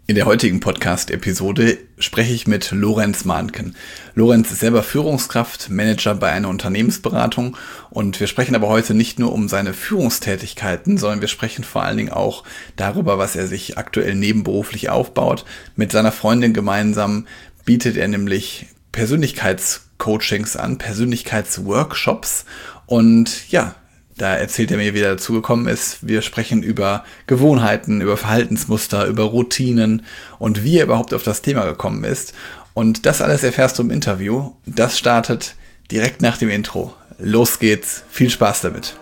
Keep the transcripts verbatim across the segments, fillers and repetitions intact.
In der heutigen Podcast-Episode spreche ich mit Lorenz Mahnken. Lorenz ist selber Führungskraft, Manager bei einer Unternehmensberatung und wir sprechen aber heute nicht nur um seine Führungstätigkeiten, sondern wir sprechen vor allen Dingen auch darüber, was er sich aktuell nebenberuflich aufbaut. Mit seiner Freundin gemeinsam bietet er nämlich Persönlichkeitscoachings an, Persönlichkeitsworkshops und ja, da erzählt er mir, wie er dazu gekommen ist. Wir sprechen über Gewohnheiten, über Verhaltensmuster, über Routinen und wie er überhaupt auf das Thema gekommen ist. Und das alles erfährst du im Interview. Das startet direkt nach dem Intro. Los geht's. Viel Spaß damit.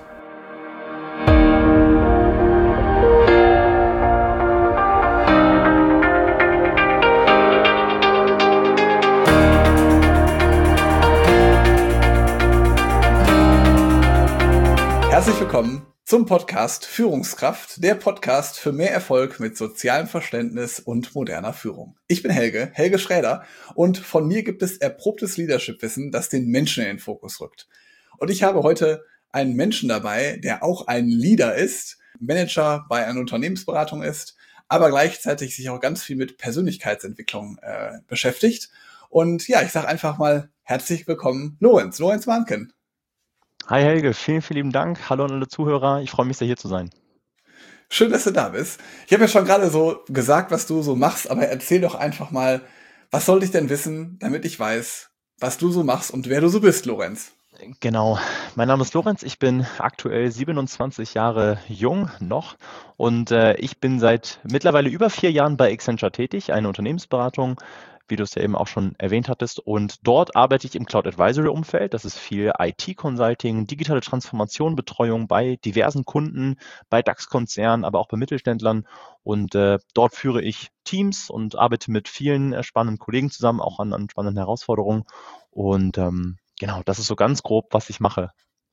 Herzlich willkommen zum Podcast Führungskraft, der Podcast für mehr Erfolg mit sozialem Verständnis und moderner Führung. Ich bin Helge, Helge Schräder, und von mir gibt es erprobtes Leadership-Wissen, das den Menschen in den Fokus rückt. Und ich habe heute einen Menschen dabei, der auch ein Leader ist, Manager bei einer Unternehmensberatung ist, aber gleichzeitig sich auch ganz viel mit Persönlichkeitsentwicklung äh, beschäftigt. Und ja, ich sage einfach mal herzlich willkommen, Lorenz, Lorenz Mahnken. Hi Helge, vielen, vielen lieben Dank. Hallo an alle Zuhörer. Ich freue mich sehr, hier zu sein. Schön, dass du da bist. Ich habe ja schon gerade so gesagt, was du so machst, aber erzähl doch einfach mal, was sollte ich denn wissen, damit ich weiß, was du so machst und wer du so bist, Lorenz? Genau, mein Name ist Lorenz, ich bin aktuell siebenundzwanzig Jahre jung noch und äh, ich bin seit mittlerweile über vier Jahren bei Accenture tätig, eine Unternehmensberatung, wie du es ja eben auch schon erwähnt hattest. Und dort arbeite ich im Cloud Advisory Umfeld. Das ist viel I T-Consulting, digitale Transformation, Betreuung bei diversen Kunden, bei DAX-Konzernen, aber auch bei Mittelständlern. Und äh, dort führe ich Teams und arbeite mit vielen äh, spannenden Kollegen zusammen, auch an, an spannenden Herausforderungen. Und ähm, genau, das ist so ganz grob, was ich mache.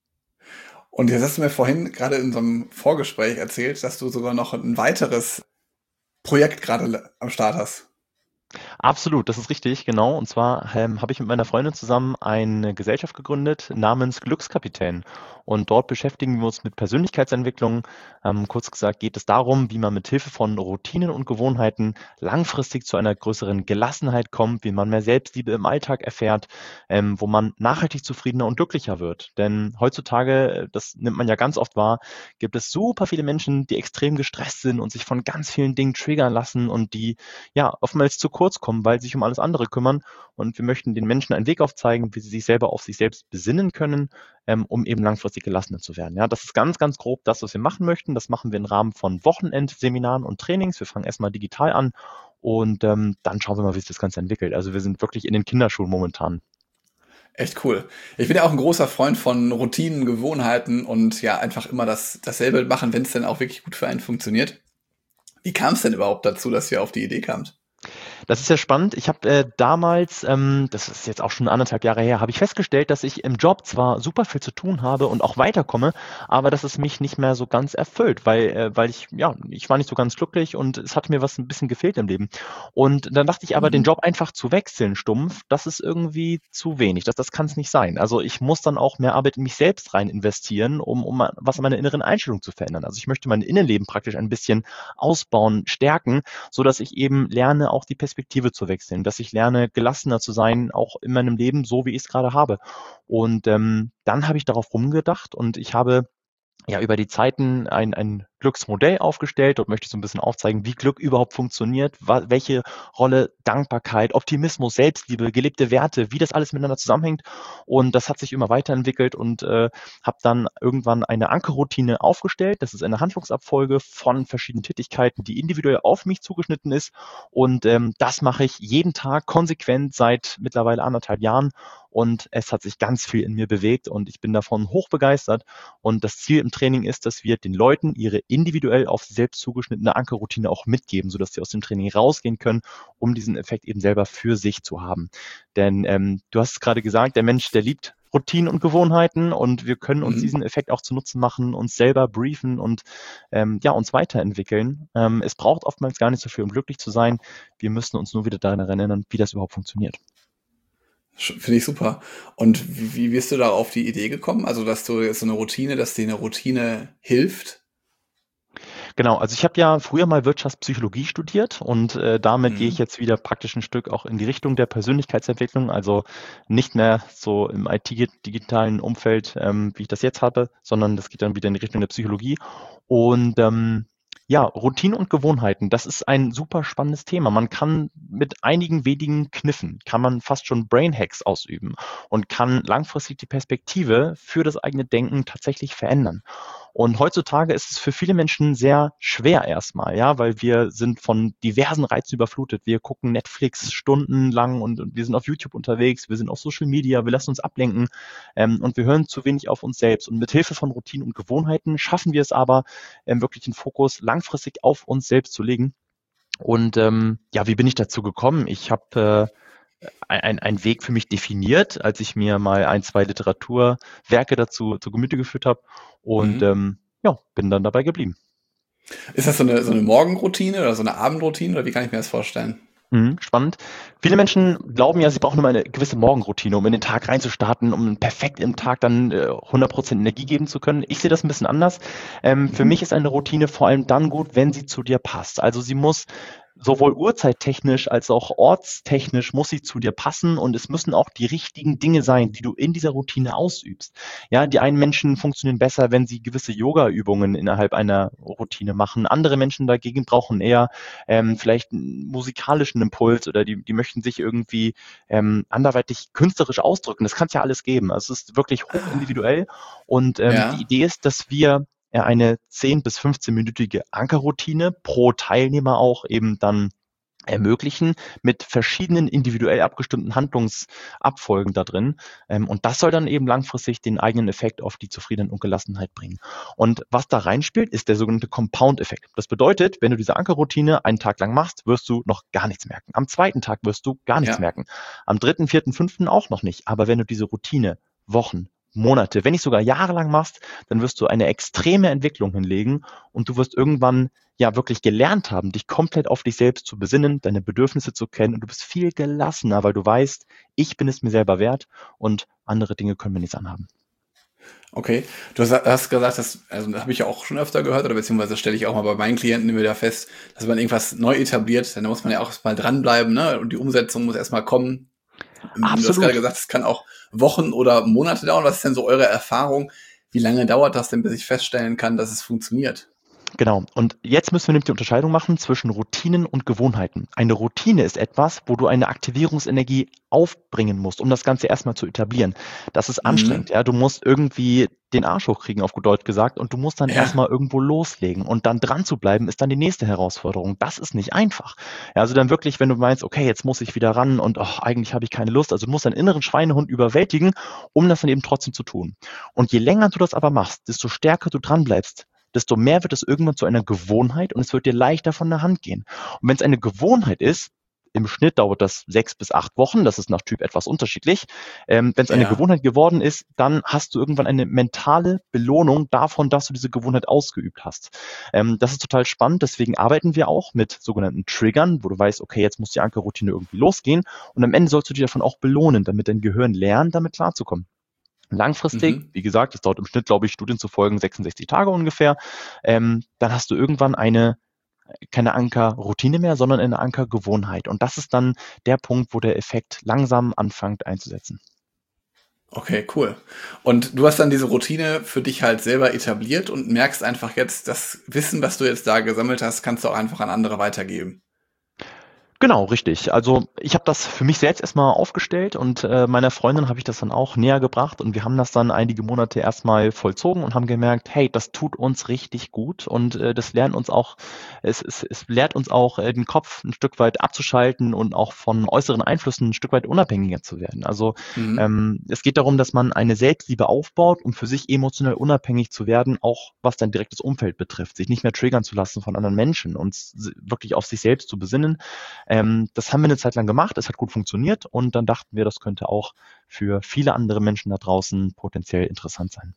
Und jetzt hast du mir vorhin gerade in so einem Vorgespräch erzählt, dass du sogar noch ein weiteres Projekt gerade am Start hast. Absolut, das ist richtig, genau. Und zwar ähm, habe ich mit meiner Freundin zusammen eine Gesellschaft gegründet namens Glückskapitän. Und dort beschäftigen wir uns mit Persönlichkeitsentwicklung. Ähm, kurz gesagt geht es darum, wie man mit Hilfe von Routinen und Gewohnheiten langfristig zu einer größeren Gelassenheit kommt, wie man mehr Selbstliebe im Alltag erfährt, ähm, wo man nachhaltig zufriedener und glücklicher wird. Denn heutzutage, äh, das nimmt man ja ganz oft wahr, gibt es super viele Menschen, die extrem gestresst sind und sich von ganz vielen Dingen triggern lassen und die ja oftmals zu kurz kommen, weil sie sich um alles andere kümmern. Und wir möchten den Menschen einen Weg aufzeigen, wie sie sich selber auf sich selbst besinnen können, ähm, um eben langfristig gelassener zu werden. Ja, das ist ganz, ganz grob das, was wir machen möchten. Das machen wir im Rahmen von Wochenendseminaren und Trainings. Wir fangen erstmal digital an und ähm, dann schauen wir mal, wie sich das Ganze entwickelt. Also wir sind wirklich in den Kinderschuhen momentan. Echt cool. Ich bin ja auch ein großer Freund von Routinen, Gewohnheiten und ja, einfach immer das, dasselbe machen, wenn es dann auch wirklich gut für einen funktioniert. Wie kam es denn überhaupt dazu, dass ihr auf die Idee kamt? Das ist ja spannend. Ich habe äh, damals, ähm, das ist jetzt auch schon anderthalb Jahre her, habe ich festgestellt, dass ich im Job zwar super viel zu tun habe und auch weiterkomme, aber dass es mich nicht mehr so ganz erfüllt, weil, äh, weil ich, ja, ich war nicht so ganz glücklich und es hat mir was ein bisschen gefehlt im Leben. Und dann dachte ich aber, den Mhm. Job einfach zu wechseln, stumpf, das ist irgendwie zu wenig. Das, das kann es nicht sein. Also ich muss dann auch mehr Arbeit in mich selbst rein investieren, um, um was an meiner inneren Einstellung zu verändern. Also ich möchte mein Innenleben praktisch ein bisschen ausbauen, stärken, so dass ich eben lerne, auch die Perspektive zu wechseln, dass ich lerne, gelassener zu sein, auch in meinem Leben, so wie ich es gerade habe. Und ähm, dann habe ich darauf rumgedacht und ich habe ja über die Zeiten ein, ein Glücksmodell aufgestellt und möchte so ein bisschen aufzeigen, wie Glück überhaupt funktioniert, wa- welche Rolle Dankbarkeit, Optimismus, Selbstliebe, gelebte Werte, wie das alles miteinander zusammenhängt. Und das hat sich immer weiterentwickelt und äh, habe dann irgendwann eine Ankerroutine aufgestellt. Das ist eine Handlungsabfolge von verschiedenen Tätigkeiten, die individuell auf mich zugeschnitten ist. Und ähm, das mache ich jeden Tag konsequent seit mittlerweile anderthalb Jahren. Und es hat sich ganz viel in mir bewegt und ich bin davon hochbegeistert. Und das Ziel im Training ist, dass wir den Leuten ihre individuell auf sie selbst zugeschnittene Ankerroutine auch mitgeben, sodass sie aus dem Training rausgehen können, um diesen Effekt eben selber für sich zu haben. Denn ähm, du hast es gerade gesagt, der Mensch, der liebt Routinen und Gewohnheiten und wir können uns Mhm. diesen Effekt auch zu Nutzen machen, uns selber briefen und ähm, ja, uns weiterentwickeln. Ähm, es braucht oftmals gar nicht so viel, um glücklich zu sein. Wir müssen uns nur wieder daran erinnern, wie das überhaupt funktioniert. Finde ich super. Und wie, wie bist du da auf die Idee gekommen? Also, dass du jetzt so eine Routine, dass dir eine Routine hilft? Genau, also ich habe ja früher mal Wirtschaftspsychologie studiert und äh, damit gehe ich Mhm. jetzt wieder praktisch ein Stück auch in die Richtung der Persönlichkeitsentwicklung, also nicht mehr so im I T-digitalen Umfeld, ähm, wie ich das jetzt habe, sondern das geht dann wieder in die Richtung der Psychologie. Und ähm, ja, Routinen und Gewohnheiten, das ist ein super spannendes Thema. Man kann mit einigen wenigen Kniffen, kann man fast schon Brain-Hacks ausüben und kann langfristig die Perspektive für das eigene Denken tatsächlich verändern. Und heutzutage ist es für viele Menschen sehr schwer erstmal, ja, weil wir sind von diversen Reizen überflutet. Wir gucken Netflix stundenlang und, und wir sind auf YouTube unterwegs, wir sind auf Social Media, wir lassen uns ablenken ähm, und wir hören zu wenig auf uns selbst. Und mit Hilfe von Routinen und Gewohnheiten schaffen wir es aber, ähm, wirklich den Fokus langfristig auf uns selbst zu legen. Und ähm, ja, wie bin ich dazu gekommen? Ich habe äh, ein, ein Weg für mich definiert, als ich mir mal ein, zwei Literaturwerke dazu zu Gemüte geführt habe und Mhm. ähm, ja, bin dann dabei geblieben. Ist das so eine, so eine Morgenroutine oder so eine Abendroutine oder wie kann ich mir das vorstellen? Mhm, spannend. Viele Menschen glauben ja, sie brauchen nur eine gewisse Morgenroutine, um in den Tag reinzustarten, um perfekt im Tag dann äh, hundert Prozent Energie geben zu können. Ich sehe das ein bisschen anders. Ähm, für mich Mhm. ist eine Routine vor allem dann gut, wenn sie zu dir passt. Also sie muss sowohl uhrzeittechnisch als auch ortstechnisch muss sie zu dir passen und es müssen auch die richtigen Dinge sein, die du in dieser Routine ausübst. Ja, die einen Menschen funktionieren besser, wenn sie gewisse Yoga-Übungen innerhalb einer Routine machen. Andere Menschen dagegen brauchen eher ähm, vielleicht einen musikalischen Impuls oder die, die möchten sich irgendwie ähm, anderweitig künstlerisch ausdrücken. Das kann es ja alles geben. Also es ist wirklich hochindividuell und ähm, die Ja, Idee ist, dass wir ja eine zehn bis fünfzehn-minütige Ankerroutine pro Teilnehmer auch eben dann ermöglichen mit verschiedenen individuell abgestimmten Handlungsabfolgen da drin. Ähm, und das soll dann eben langfristig den eigenen Effekt auf die Zufriedenheit und Gelassenheit bringen. Und was da reinspielt, ist der sogenannte Compound-Effekt. Das bedeutet, wenn du diese Ankerroutine einen Tag lang machst, wirst du noch gar nichts merken. Am zweiten Tag wirst du gar nichts ja. merken. Am dritten, vierten, fünften auch noch nicht. Aber wenn du diese Routine Wochen, Monate, wenn nicht sogar jahrelang machst, dann wirst du eine extreme Entwicklung hinlegen und du wirst irgendwann ja wirklich gelernt haben, dich komplett auf dich selbst zu besinnen, deine Bedürfnisse zu kennen und du bist viel gelassener, weil du weißt, ich bin es mir selber wert und andere Dinge können mir nichts anhaben. Okay. Du hast, hast gesagt, das, also das habe ich ja auch schon öfter gehört, oder beziehungsweise stelle ich auch mal bei meinen Klienten immer wieder fest, dass man irgendwas neu etabliert, dann muss man ja auch erstmal dranbleiben, ne? Und die Umsetzung muss erstmal kommen. Du hast gerade Absolut. gesagt, es kann auch Wochen oder Monate dauern. Was ist denn so eure Erfahrung? Wie lange dauert das denn, bis ich feststellen kann, dass es funktioniert? Genau. Und jetzt müssen wir nämlich die Unterscheidung machen zwischen Routinen und Gewohnheiten. Eine Routine ist etwas, wo du eine Aktivierungsenergie aufbringen musst, um das Ganze erstmal zu etablieren. Das ist anstrengend, Mhm. ja. Du musst irgendwie den Arsch hochkriegen, auf gut Deutsch gesagt, und du musst dann Ja, erstmal irgendwo loslegen. Und dann dran zu bleiben, ist dann die nächste Herausforderung. Das ist nicht einfach. Ja, also dann wirklich, wenn du meinst, okay, jetzt muss ich wieder ran und oh, eigentlich habe ich keine Lust. Also du musst deinen inneren Schweinehund überwältigen, um das dann eben trotzdem zu tun. Und je länger du das aber machst, desto stärker du dran bleibst, desto mehr wird es irgendwann zu einer Gewohnheit und es wird dir leichter von der Hand gehen. Und wenn es eine Gewohnheit ist, im Schnitt dauert das sechs bis acht Wochen, das ist nach Typ etwas unterschiedlich. Ähm, wenn es eine ja. Gewohnheit geworden ist, dann hast du irgendwann eine mentale Belohnung davon, dass du diese Gewohnheit ausgeübt hast. Ähm, das ist total spannend, deswegen arbeiten wir auch mit sogenannten Triggern, wo du weißt, okay, jetzt muss die Ankerroutine irgendwie losgehen und am Ende sollst du dich davon auch belohnen, damit dein Gehirn lernt, damit klarzukommen. Langfristig, Mhm. wie gesagt, das dauert im Schnitt, glaube ich, Studien zu folgen, sechsundsechzig Tage ungefähr, ähm, dann hast du irgendwann eine keine Ankerroutine mehr, sondern eine Ankergewohnheit. Und das ist dann der Punkt, wo der Effekt langsam anfängt einzusetzen. Okay, cool. Und du hast dann diese Routine für dich halt selber etabliert und merkst einfach jetzt, das Wissen, was du jetzt da gesammelt hast, kannst du auch einfach an andere weitergeben. Genau, richtig. Also ich habe das für mich selbst erstmal aufgestellt und äh, meiner Freundin habe ich das dann auch näher gebracht und wir haben das dann einige Monate erstmal vollzogen und haben gemerkt, hey, das tut uns richtig gut und äh, das lernt uns auch, es, es, es lehrt uns auch äh, den Kopf ein Stück weit abzuschalten und auch von äußeren Einflüssen ein Stück weit unabhängiger zu werden. Also Mhm. ähm, es geht darum, dass man eine Selbstliebe aufbaut, um für sich emotionell unabhängig zu werden, auch was dein direktes Umfeld betrifft, sich nicht mehr triggern zu lassen von anderen Menschen und s- wirklich auf sich selbst zu besinnen. Ähm, das haben wir eine Zeit lang gemacht, es hat gut funktioniert und dann dachten wir, das könnte auch für viele andere Menschen da draußen potenziell interessant sein.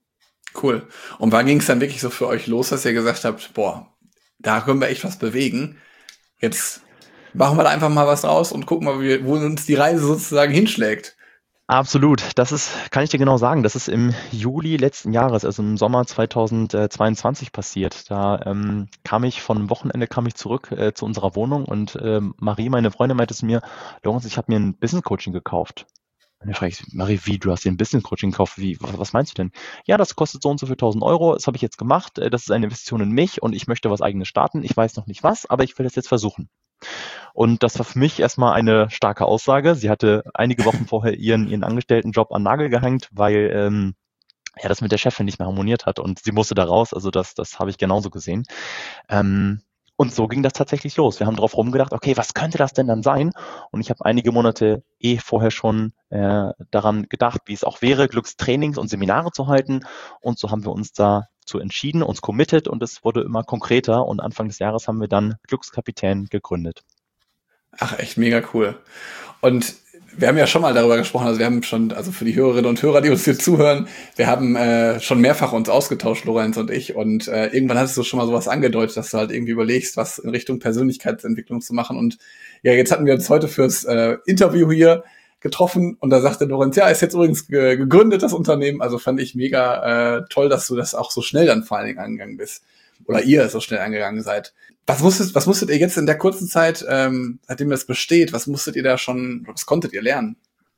Cool. Und wann ging es dann wirklich so für euch los, dass ihr gesagt habt, boah, da können wir echt was bewegen. Jetzt machen wir da einfach mal was raus und gucken mal, wie, wo uns die Reise sozusagen hinschlägt. Absolut. Das ist, kann ich dir genau sagen, das ist im Juli letzten Jahres, also im Sommer zweitausendzweiundzwanzig passiert. Da ähm, kam ich von Wochenende kam ich zurück äh, zu unserer Wohnung und ähm, Marie, meine Freundin, meinte zu mir, Lorenz, ich habe mir ein Business Coaching gekauft. Und dann frage ich, Marie, wie, du hast dir ein Business Coaching gekauft? Wie, was, was meinst du denn? Ja, das kostet so und so viel tausend Euro. Das habe ich jetzt gemacht. äh, Das ist eine Investition in mich und ich möchte was eigenes starten. Ich weiß noch nicht was, aber ich will das jetzt versuchen. Und das war für mich erstmal eine starke Aussage. Sie hatte einige Wochen vorher ihren, ihren Angestelltenjob an den Nagel gehängt, weil ähm, ja, das mit der Chefin nicht mehr harmoniert hat und sie musste da raus. Also das, das habe ich genauso gesehen. Ähm, und so ging das tatsächlich los. Wir haben drauf rumgedacht, okay, was könnte das denn dann sein? Und ich habe einige Monate eh vorher schon äh, daran gedacht, wie es auch wäre, Glückstrainings und Seminare zu halten. Und so haben wir uns dazu entschieden, uns committed und es wurde immer konkreter. Und Anfang des Jahres haben wir dann Glückskapitän gegründet. Ach, echt mega cool. Und wir haben ja schon mal darüber gesprochen, also wir haben schon, also für die Hörerinnen und Hörer, die uns hier zuhören, wir haben äh, schon mehrfach uns ausgetauscht, Lorenz und ich, und äh, irgendwann hattest du schon mal sowas angedeutet, dass du halt irgendwie überlegst, was in Richtung Persönlichkeitsentwicklung zu machen. Und ja, jetzt hatten wir uns heute fürs äh, Interview hier getroffen und da sagte Lorenz, ja, ist jetzt übrigens ge- gegründet, das Unternehmen. Also fand ich mega äh, toll, dass du das auch so schnell dann vor allen Dingen angegangen bist. Oder ihr so schnell angegangen seid. Was musstet, was musstet ihr jetzt in der kurzen Zeit, ähm, seitdem das besteht, was musstet ihr da schon, was konntet ihr lernen?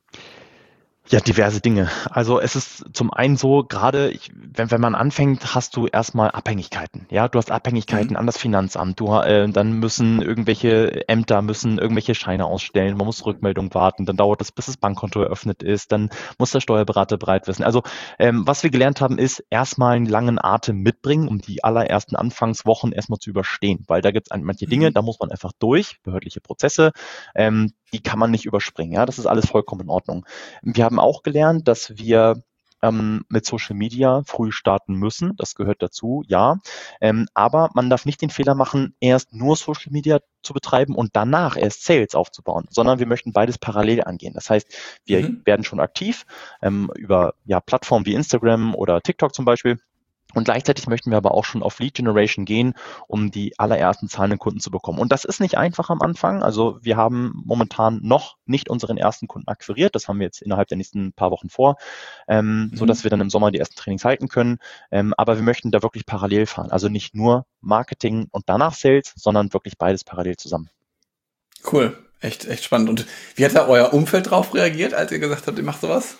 Ja, diverse Dinge. Also es ist zum einen so, gerade ich, wenn, wenn man anfängt, hast du erstmal Abhängigkeiten. Ja, du hast Abhängigkeiten Mhm. an das Finanzamt. Du, äh, dann müssen irgendwelche Ämter müssen irgendwelche Scheine ausstellen. Man muss Rückmeldung warten. Dann dauert es, bis das Bankkonto eröffnet ist. Dann muss der Steuerberater bereit wissen. Also ähm, was wir gelernt haben, ist erstmal einen langen Atem mitbringen, um die allerersten Anfangswochen erstmal zu überstehen. Weil da gibt es manche Dinge, Mhm. da muss man einfach durch, behördliche Prozesse. Ähm, die kann man nicht überspringen. Ja, das ist alles vollkommen in Ordnung. Wir haben auch gelernt, dass wir ähm, mit Social Media früh starten müssen. Das gehört dazu, ja. Ähm, aber man darf nicht den Fehler machen, erst nur Social Media zu betreiben und danach erst Sales aufzubauen, sondern wir möchten beides parallel angehen. Das heißt, wir Mhm. werden schon aktiv ähm, über ja, Plattformen wie Instagram oder TikTok zum Beispiel. Und gleichzeitig möchten wir aber auch schon auf Lead Generation gehen, um die allerersten zahlenden Kunden zu bekommen. Und das ist nicht einfach am Anfang. Also wir haben momentan noch nicht unseren ersten Kunden akquiriert. Das haben wir jetzt innerhalb der nächsten paar Wochen vor, ähm, so dass Mhm. wir dann im Sommer die ersten Trainings halten können. Ähm, aber wir möchten da wirklich parallel fahren. Also nicht nur Marketing und danach Sales, sondern wirklich beides parallel zusammen. Cool. Echt, echt spannend. Und wie hat da euer Umfeld drauf reagiert, als ihr gesagt habt, ihr macht sowas?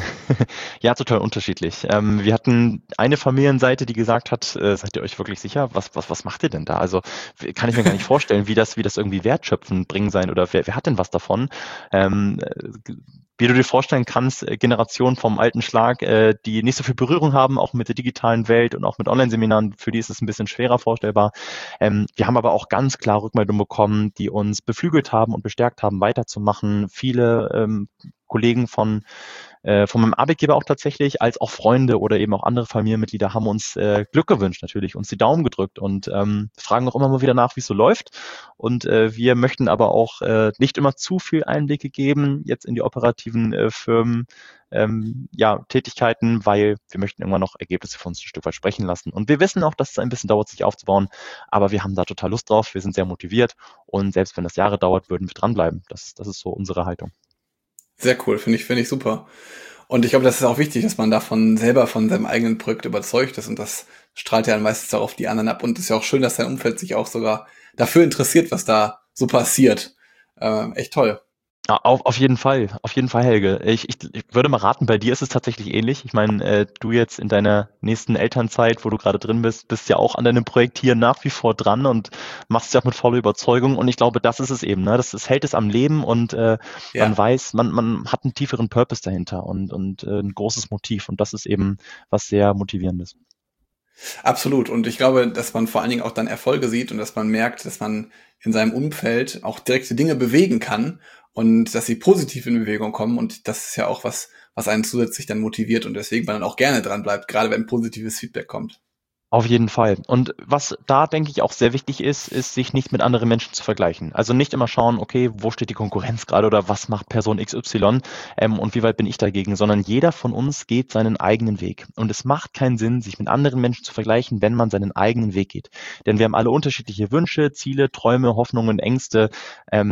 Ja, total unterschiedlich. Ähm, wir hatten eine Familienseite, die gesagt hat, äh, seid ihr euch wirklich sicher? Was, was, was macht ihr denn da? Also w- kann ich mir gar nicht vorstellen, wie das, wie das irgendwie wertschöpfend bringen sein oder wer, wer hat denn was davon? Ähm, äh, wie du dir vorstellen kannst, äh, Generationen vom alten Schlag, äh, die nicht so viel Berührung haben, auch mit der digitalen Welt und auch mit Online-Seminaren, für die ist es ein bisschen schwerer vorstellbar. Ähm, wir haben aber auch ganz klar Rückmeldungen bekommen, die uns beflügelt haben und bestärkt haben, weiterzumachen. Viele ähm, Kollegen von äh, von meinem Arbeitgeber auch tatsächlich, als auch Freunde oder eben auch andere Familienmitglieder haben uns äh, Glück gewünscht natürlich, uns die Daumen gedrückt und ähm, fragen auch immer mal wieder nach, wie es so läuft. Und äh, wir möchten aber auch äh, nicht immer zu viel Einblicke geben, jetzt in die operativen äh, Firmen, ähm, ja, Tätigkeiten, weil wir möchten irgendwann noch Ergebnisse für uns ein Stück weit sprechen lassen. Und wir wissen auch, dass es ein bisschen dauert, sich aufzubauen, aber wir haben da total Lust drauf, wir sind sehr motiviert und selbst wenn das Jahre dauert, würden wir dranbleiben. Das, das ist so unsere Haltung. Sehr cool, finde ich, finde ich super. Und ich glaube, das ist auch wichtig, dass man davon selber von seinem eigenen Projekt überzeugt ist und das strahlt ja dann meistens auch auf die anderen ab und es ist ja auch schön, dass dein Umfeld sich auch sogar dafür interessiert, was da so passiert. Ähm, echt toll. Ja, auf, auf jeden Fall, auf jeden Fall, Helge. Ich, ich, ich würde mal raten, bei dir ist es tatsächlich ähnlich. Ich meine, äh, du jetzt in deiner nächsten Elternzeit, wo du gerade drin bist, bist ja auch an deinem Projekt hier nach wie vor dran und machst es ja auch mit voller Überzeugung. Und ich glaube, das ist es eben, ne? Das, das hält es am Leben und äh, man Ja. weiß, man, man hat einen tieferen Purpose dahinter und, und äh, ein großes Motiv. Und das ist eben was sehr Motivierendes. Absolut. Und ich glaube, dass man vor allen Dingen auch dann Erfolge sieht und dass man merkt, dass man in seinem Umfeld auch direkte Dinge bewegen kann und dass sie positiv in Bewegung kommen. Und das ist ja auch was, was einen zusätzlich dann motiviert und deswegen man dann auch gerne dran bleibt, gerade wenn positives Feedback kommt. Auf jeden Fall. Und was da, denke ich, auch sehr wichtig ist, ist, sich nicht mit anderen Menschen zu vergleichen. Also nicht immer schauen, okay, wo steht die Konkurrenz gerade oder was macht Person X Y ähm, und wie weit bin ich dagegen, sondern jeder von uns geht seinen eigenen Weg. Und es macht keinen Sinn, sich mit anderen Menschen zu vergleichen, wenn man seinen eigenen Weg geht. Denn wir haben alle unterschiedliche Wünsche, Ziele, Träume, Hoffnungen, Ängste. Ähm,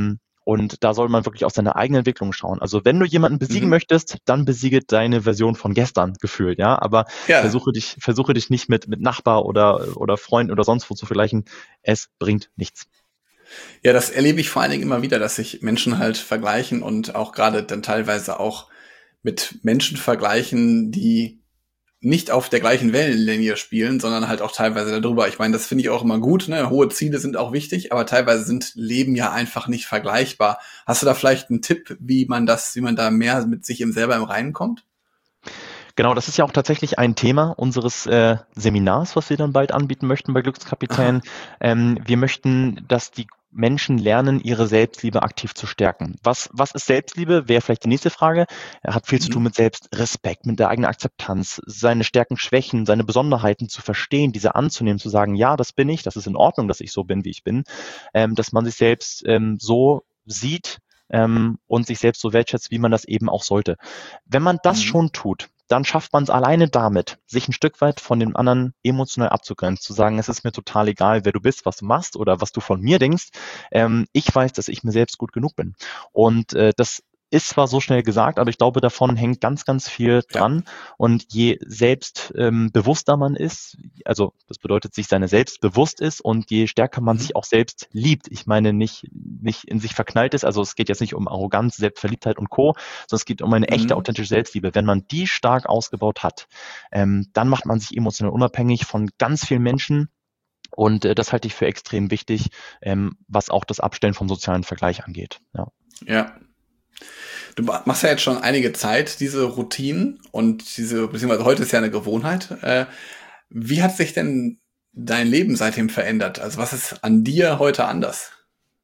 Und da soll man wirklich auf seine eigene Entwicklung schauen. Also wenn du jemanden besiegen Mhm. möchtest, dann besiege deine Version von gestern gefühlt, ja. Aber Ja, versuche dich, versuche dich nicht mit, mit Nachbar oder, oder Freund oder sonst wo zu vergleichen. Es bringt nichts. ja, das erlebe ich vor allen Dingen immer wieder, dass sich Menschen halt vergleichen und auch gerade dann teilweise auch mit Menschen vergleichen, die nicht auf der gleichen Wellenlinie spielen, sondern halt auch teilweise darüber. Ich meine, das finde ich auch immer gut, ne? Hohe Ziele sind auch wichtig, aber teilweise sind Leben ja einfach nicht vergleichbar. Hast du da vielleicht einen Tipp, wie man das, wie man da mehr mit sich im selber im Reinen kommt? Genau, das ist ja auch tatsächlich ein Thema unseres äh, Seminars, was wir dann bald anbieten möchten bei Glückskapitän. Aha. Ähm, wir möchten, dass die Menschen lernen, ihre Selbstliebe aktiv zu stärken. Was, was ist Selbstliebe? Wäre vielleicht die nächste Frage. Er hat viel zu tun Mhm. mit Selbstrespekt, mit der eigenen Akzeptanz, seine Stärken, Schwächen, seine Besonderheiten zu verstehen, diese anzunehmen, zu sagen, ja, das bin ich, das ist in Ordnung, dass ich so bin, wie ich bin, ähm, dass man sich selbst ähm, so sieht ähm, und sich selbst so wertschätzt, wie man das eben auch sollte. Wenn man das Mhm. schon tut, dann schafft man es alleine damit, sich ein Stück weit von den anderen emotional abzugrenzen, zu sagen, es ist mir total egal, wer du bist, was du machst oder was du von mir denkst. Ähm, ich weiß, dass ich mir selbst gut genug bin. Und äh, das ist zwar so schnell gesagt, aber ich glaube, davon hängt ganz, ganz viel Ja. dran. Und je selbstbewusster ähm, bewusster man ist, also das bedeutet, sich seiner selbst bewusst ist und je stärker man Mhm. sich auch selbst liebt. Ich meine, nicht, nicht in sich verknallt ist, also es geht jetzt nicht um Arroganz, Selbstverliebtheit und Co., sondern es geht um eine echte, Mhm. authentische Selbstliebe. Wenn man die stark ausgebaut hat, ähm, dann macht man sich emotional unabhängig von ganz vielen Menschen. Und äh, das halte ich für extrem wichtig, ähm, was auch das Abstellen vom sozialen Vergleich angeht. Ja. Ja. Du ma- machst ja jetzt schon einige Zeit diese Routinen und diese, beziehungsweise heute ist ja eine Gewohnheit. Äh, wie hat sich denn dein Leben seitdem verändert? Also was ist an dir heute anders?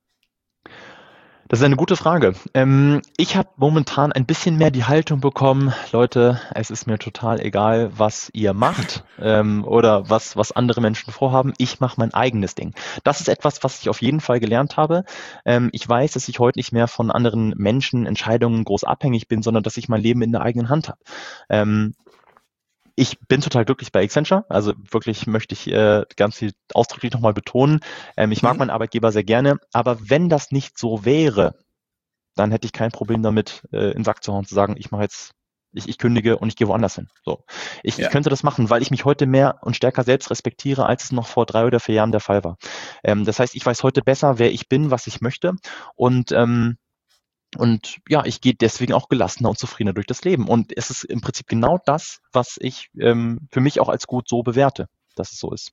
Das ist eine gute Frage. Ähm, ich habe momentan ein bisschen mehr die Haltung bekommen, Leute, es ist mir total egal, was ihr macht ähm, oder was, was andere Menschen vorhaben. Ich mache mein eigenes Ding. Das ist etwas, was ich auf jeden Fall gelernt habe. Ähm, ich weiß, dass ich heute nicht mehr von anderen Menschen, Entscheidungen groß abhängig bin, sondern dass ich mein Leben in der eigenen Hand habe. Ähm, Ich bin total glücklich bei Accenture. Also wirklich möchte ich äh, ganz viel ausdrücklich nochmal betonen. Ähm, ich mag Mhm. meinen Arbeitgeber sehr gerne. Aber wenn das nicht so wäre, dann hätte ich kein Problem damit, äh, in den Sack zu hauen und zu sagen, ich mache jetzt, ich, ich kündige und ich gehe woanders hin. So. Ich, ich Ja. könnte das machen, weil ich mich heute mehr und stärker selbst respektiere, als es noch vor drei oder vier Jahren der Fall war. Ähm, das heißt, ich weiß heute besser, wer ich bin, was ich möchte. Und ähm, und ja, ich gehe deswegen auch gelassener und zufriedener durch das Leben. Und es ist im Prinzip genau das, was ich ähm, für mich auch als gut so bewerte, dass es so ist.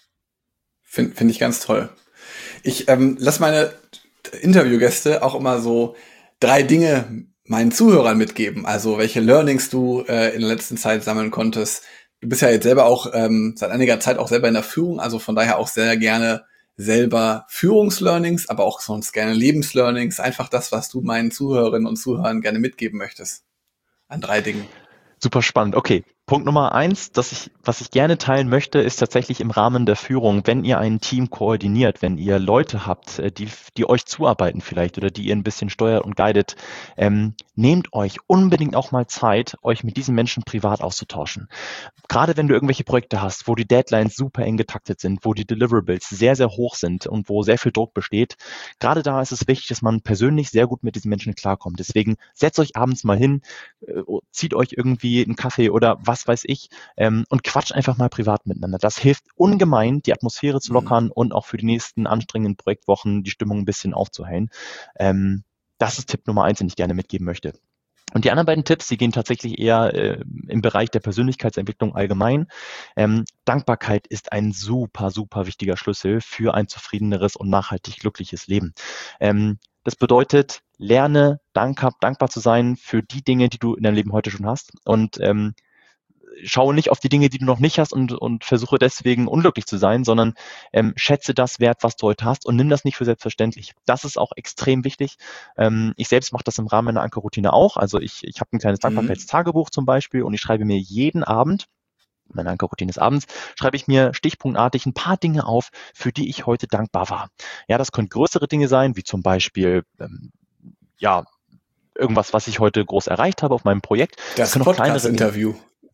Finde find ich ganz toll. Ich ähm, lass meine Interviewgäste auch immer so drei Dinge meinen Zuhörern mitgeben. Also welche Learnings du äh, in der letzten Zeit sammeln konntest. Du bist ja jetzt selber auch ähm, seit einiger Zeit auch selber in der Führung, also von daher auch sehr gerne selber Führungslearnings, aber auch sonst gerne Lebenslearnings. Einfach das, was du meinen Zuhörerinnen und Zuhörern gerne mitgeben möchtest. An drei Dingen. Super spannend. Okay, Punkt Nummer eins, dass ich, was ich gerne teilen möchte, ist tatsächlich im Rahmen der Führung, wenn ihr ein Team koordiniert, wenn ihr Leute habt, äh, die, die euch zuarbeiten vielleicht oder die ihr ein bisschen steuert und guidet, ähm, nehmt euch unbedingt auch mal Zeit, euch mit diesen Menschen privat auszutauschen. Gerade wenn du irgendwelche Projekte hast, wo die Deadlines super eng getaktet sind, wo die Deliverables sehr, sehr hoch sind und wo sehr viel Druck besteht, gerade da ist es wichtig, dass man persönlich sehr gut mit diesen Menschen klarkommt. Deswegen setzt euch abends mal hin, äh, zieht euch irgendwie einen Kaffee oder was weiß ich ähm, und quatscht einfach mal privat miteinander. Das hilft ungemein, die Atmosphäre zu Mhm. lockern und auch für die nächsten anstrengenden Projektwochen die Stimmung ein bisschen aufzuhellen. Ähm, das ist Tipp Nummer eins, den ich gerne mitgeben möchte. Und die anderen beiden Tipps, die gehen tatsächlich eher äh, im Bereich der Persönlichkeitsentwicklung allgemein. Ähm, Dankbarkeit ist ein super, super wichtiger Schlüssel für ein zufriedeneres und nachhaltig glückliches Leben. Ähm, das bedeutet, lerne dankbar, dankbar zu sein für die Dinge, die du in deinem Leben heute schon hast und ähm, schaue nicht auf die Dinge, die du noch nicht hast und, und versuche deswegen unglücklich zu sein, sondern ähm, schätze das wert, was du heute hast und nimm das nicht für selbstverständlich. Das ist auch extrem wichtig. Ähm, ich selbst mache das im Rahmen meiner Ankerroutine auch. Also ich, ich habe ein kleines Mhm. Dankbarkeitstagebuch zum Beispiel und ich schreibe mir jeden Abend, meine Ankerroutine ist abends, schreibe ich mir stichpunktartig ein paar Dinge auf, für die ich heute dankbar war. Ja, das können größere Dinge sein, wie zum Beispiel, ähm, ja, irgendwas, was ich heute groß erreicht habe auf meinem Projekt. Es Das können auch kleinere Dinge. Podcast-Interview.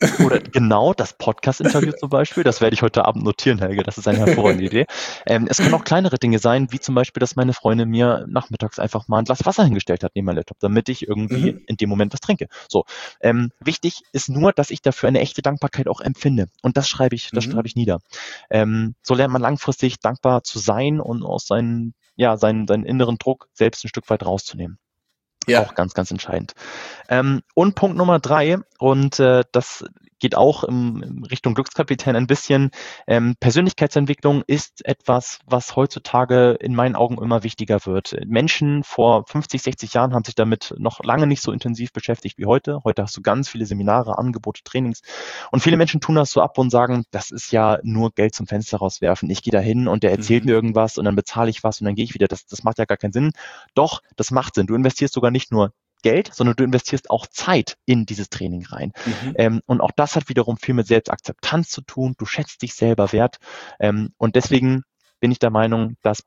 Oder genau das Podcast-Interview zum Beispiel, das werde ich heute Abend notieren, Helge, das ist eine hervorragende Idee. Ähm, es können auch kleinere Dinge sein, wie zum Beispiel, dass meine Freundin mir nachmittags einfach mal ein Glas Wasser hingestellt hat neben meinem Laptop, damit ich irgendwie Mhm. in dem Moment was trinke. So, ähm, wichtig ist nur, dass ich dafür eine echte Dankbarkeit auch empfinde. Und das schreibe ich, das schreibe Mhm. ich nieder. Ähm, so lernt man langfristig dankbar zu sein und aus seinen, ja, seinen, seinen inneren Druck selbst ein Stück weit rauszunehmen. Auch Ja. ganz, ganz entscheidend. Ähm, und Punkt Nummer drei, und äh, das geht auch im, in Richtung Glückskapitän ein bisschen. Ähm, Persönlichkeitsentwicklung ist etwas, was heutzutage in meinen Augen immer wichtiger wird. Menschen vor fünfzig, sechzig Jahren haben sich damit noch lange nicht so intensiv beschäftigt wie heute. Heute hast du ganz viele Seminare, Angebote, Trainings. Und viele Menschen tun das so ab und sagen, das ist ja nur Geld zum Fenster rauswerfen. Ich gehe da hin und der erzählt mir Mhm. irgendwas und dann bezahle ich was und dann gehe ich wieder. Das, das macht ja gar keinen Sinn. Doch, das macht Sinn. Du investierst sogar nicht nur Geld, sondern du investierst auch Zeit in dieses Training rein. Mhm. Ähm, und auch das hat wiederum viel mit Selbstakzeptanz zu tun. Du schätzt dich selber wert. Ähm, und deswegen bin ich der Meinung, dass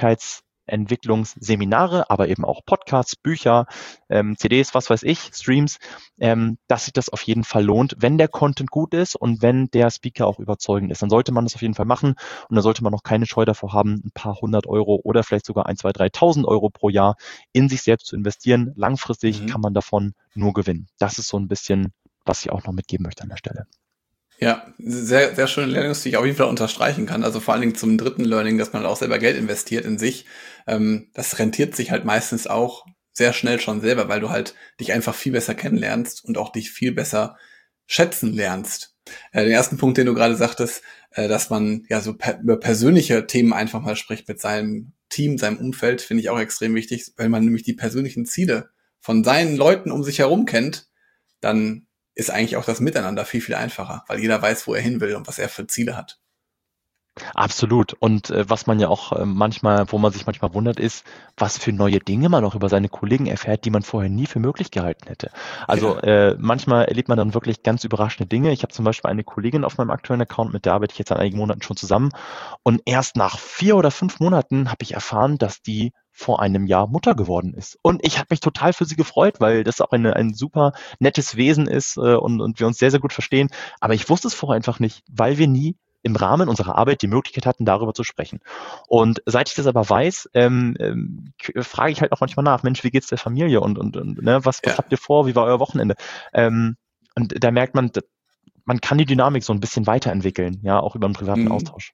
Persönlichkeitsentwicklungsseminare, aber eben auch Podcasts, Bücher, ähm, C Ds, was weiß ich, Streams, ähm, dass sich das auf jeden Fall lohnt, wenn der Content gut ist und wenn der Speaker auch überzeugend ist. Dann sollte man das auf jeden Fall machen und dann sollte man noch keine Scheu davor haben, ein paar hundert Euro oder vielleicht sogar ein, zwei, dreitausend Euro pro Jahr in sich selbst zu investieren. Langfristig kann Mhm. man davon nur gewinnen. Das ist so ein bisschen, was ich auch noch mitgeben möchte an der Stelle. Ja, sehr, sehr schöne Learnings, die ich auf jeden Fall unterstreichen kann. Also vor allen Dingen zum dritten Learning, dass man auch selber Geld investiert in sich. Ähm, das rentiert sich halt meistens auch sehr schnell schon selber, weil du halt dich einfach viel besser kennenlernst und auch dich viel besser schätzen lernst. Äh, den ersten Punkt, den du gerade sagtest, äh, dass man ja so per über persönliche Themen einfach mal spricht mit seinem Team, seinem Umfeld, finde ich auch extrem wichtig, weil man nämlich die persönlichen Ziele von seinen Leuten um sich herum kennt, dann ist eigentlich auch das Miteinander viel, viel einfacher, weil jeder weiß, wo er hin will und was er für Ziele hat. Absolut. Und äh, was man ja auch äh, manchmal, wo man sich manchmal wundert, ist, was für neue Dinge man auch über seine Kollegen erfährt, die man vorher nie für möglich gehalten hätte. Also Ja. äh, manchmal erlebt man dann wirklich ganz überraschende Dinge. Ich habe zum Beispiel eine Kollegin auf meinem aktuellen Account, mit der arbeite ich jetzt seit einigen Monaten schon zusammen. Und erst nach vier oder fünf Monaten habe ich erfahren, dass die vor einem Jahr Mutter geworden ist. Und ich habe mich total für sie gefreut, weil das auch eine, ein super nettes Wesen ist äh, und, und wir uns sehr, sehr gut verstehen. Aber ich wusste es vorher einfach nicht, weil wir nie im Rahmen unserer Arbeit die Möglichkeit hatten, darüber zu sprechen. Und seit ich das aber weiß, ähm, ähm, frage ich halt auch manchmal nach, Mensch, wie geht's der Familie und, und, und ne, was, was Ja. habt ihr vor, wie war euer Wochenende? Ähm, und da merkt man, man kann die Dynamik so ein bisschen weiterentwickeln, ja, auch über einen privaten Mhm. Austausch.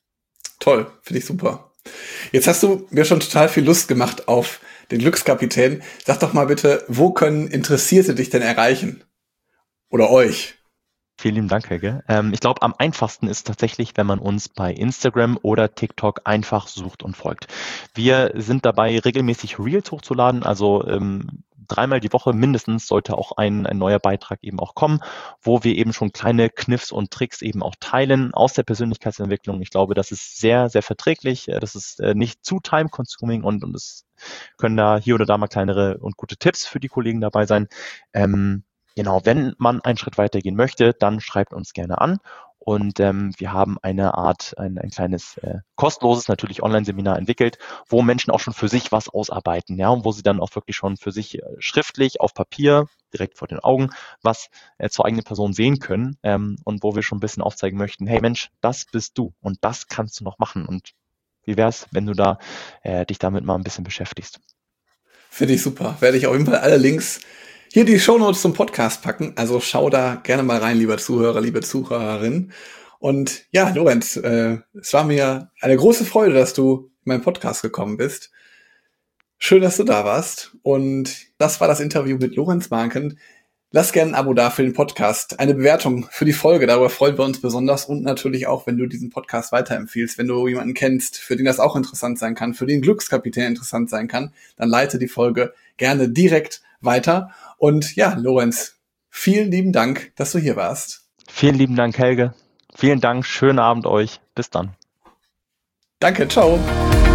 Toll, finde ich super. Jetzt hast du mir schon total viel Lust gemacht auf den Glückskapitän. Sag doch mal bitte, wo können Interessierte dich denn erreichen? Oder euch? Vielen lieben Dank, Helge. Ähm, ich glaube, am einfachsten ist tatsächlich, wenn man uns bei Instagram oder TikTok einfach sucht und folgt. Wir sind dabei, regelmäßig Reels hochzuladen, also ähm, dreimal die Woche mindestens sollte auch ein, ein neuer Beitrag eben auch kommen, wo wir eben schon kleine Kniffs und Tricks eben auch teilen aus der Persönlichkeitsentwicklung. Ich glaube, das ist sehr, sehr verträglich. Das ist äh, nicht zu time-consuming und, und es können da hier oder da mal kleinere und gute Tipps für die Kollegen dabei sein. Ähm, Genau, wenn man einen Schritt weitergehen möchte, dann schreibt uns gerne an. Und ähm, wir haben eine Art, ein, ein kleines äh, kostenloses natürlich Online-Seminar entwickelt, wo Menschen auch schon für sich was ausarbeiten, ja, und wo sie dann auch wirklich schon für sich äh, schriftlich auf Papier direkt vor den Augen was äh, zur eigenen Person sehen können ähm, und wo wir schon ein bisschen aufzeigen möchten, hey Mensch, das bist du und das kannst du noch machen. Und wie wär's, wenn du da äh, dich damit mal ein bisschen beschäftigst? Finde ich super. Werde ich auf jeden Fall alle Links hier die Shownotes zum Podcast packen. Also schau da gerne mal rein, lieber Zuhörer, liebe Zuhörerin. Und ja, Lorenz, äh, es war mir eine große Freude, dass du in meinen Podcast gekommen bist. Schön, dass du da warst. Und das war das Interview mit Lorenz Marken. Lass gerne ein Abo da für den Podcast, eine Bewertung für die Folge, darüber freuen wir uns besonders und natürlich auch, wenn du diesen Podcast weiterempfiehlst, wenn du jemanden kennst, für den das auch interessant sein kann, für den Glückskapitän interessant sein kann, dann leite die Folge gerne direkt weiter. Und ja, Lorenz, vielen lieben Dank, dass du hier warst. Vielen lieben Dank, Helge. Vielen Dank, schönen Abend euch. Bis dann. Danke, ciao.